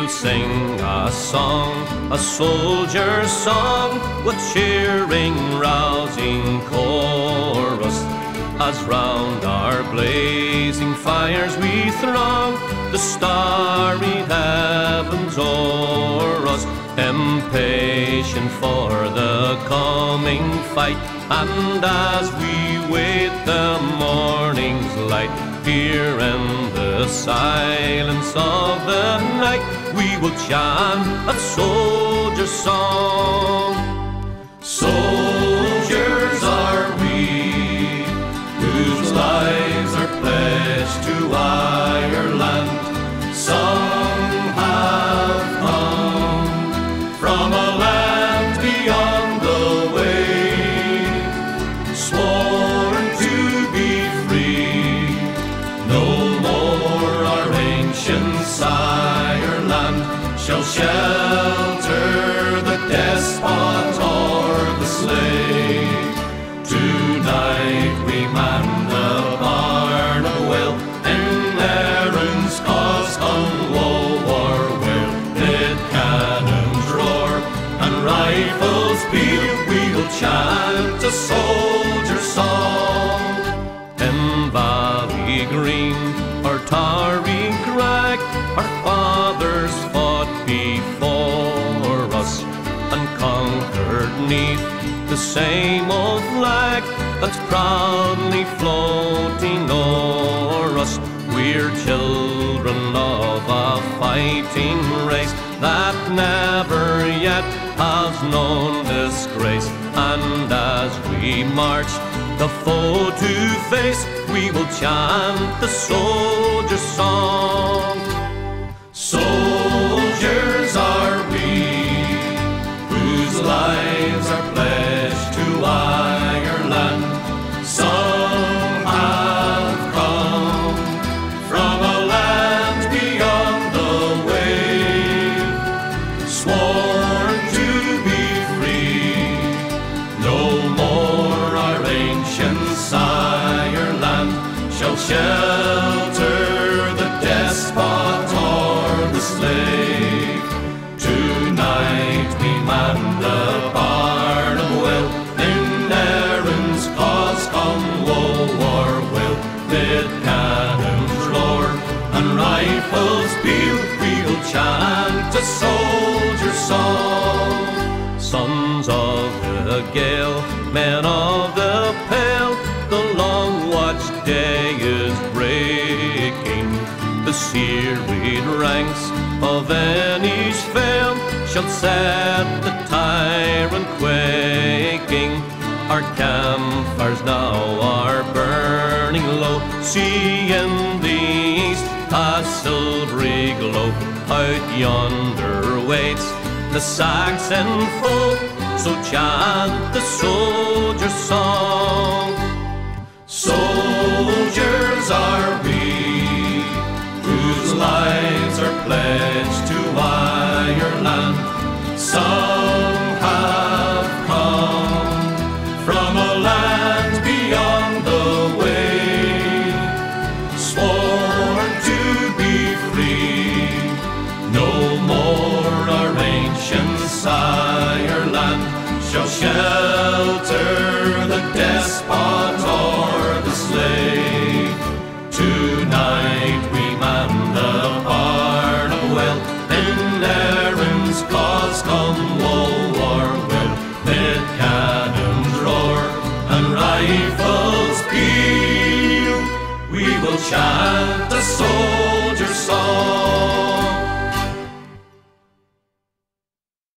sing a song, a soldier's song, with cheering, rousing chorus, as round our blazing fires we throng, the starry heavens o'er us, impatient for the coming fight. And as we wait the morning's light, here in the silence of the night, we will chant a soldier's song. Soldiers are we, whose lives are pledged to Ireland. Some have come from a land beyond the wave, sworn to be free. No more our ancient sireland shall shelter the despot or the slave. Tonight we man the barn of Will, in Erin's cause come woe or will. Mid cannons roar and rifles peal, we will chant a soldier's song. In Valley Green or Tarry Crag, our fathers fought before us and conquered 'neath the same old flag that's proudly floating o'er us. We're children of a fighting race that never yet has known disgrace. And as we march the foe to face, we will chant the soldier's song. Soldiers are we, whose lives are pledged to Ireland. Some have come from a land beyond the wave, sworn to be free. No more our ancient sireland shall shelter the despot or the slave. Tonight we man the barn of Will, in Erin's cause come woe or will. Mid cannons roar and rifles peal, we will chant a soldier's song. Sons of the gale, men of the pale, the long watched day is breaking. The serried ranks of Enish fell shall set the tyrant quaking. Our campfires now are burning low. See in the east a silvery glow. Out yonder waits the Saxon foe, so chant the soldier's song. Soldiers are we, whose lives are pledged to Ireland. Some have come from a land beyond the wave, sworn to be free. No more our ancient sireland shall shelter the despot or the slave. Tonight we man the barn of Will, in Erin's cause come woe or will. Mid cannons roar and rifles peal, we will chant